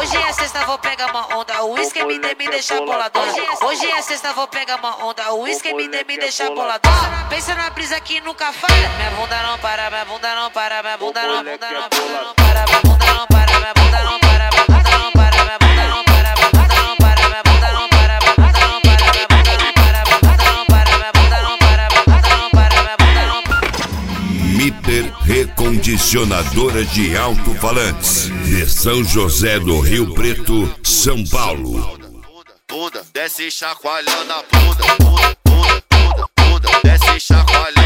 Hoje é sexta, vou pegar uma onda. O uísque me deixa boladão. Hoje é sexta, vou pegar uma onda. O uísque me deixa boladão. Pensa na brisa que nunca falha. Minha bunda não para, minha bunda não para, minha bunda não, bunda não, bunda não para, minha bunda não para, minha bunda não para, minha bunda não para, minha bunda não para, minha bunda não para, minha bunda não para, minha bunda não para, minha bunda não para, minha bunda não para, minha bunda não para, minha bunda não para, minha bunda não para. Mitter Recondicionadora de Alto-Falantes, de São José do Rio Preto, São Paulo. Bunda, desce chacoalhando a bunda, bunda, bunda, bunda, bunda, desce chacoalhando.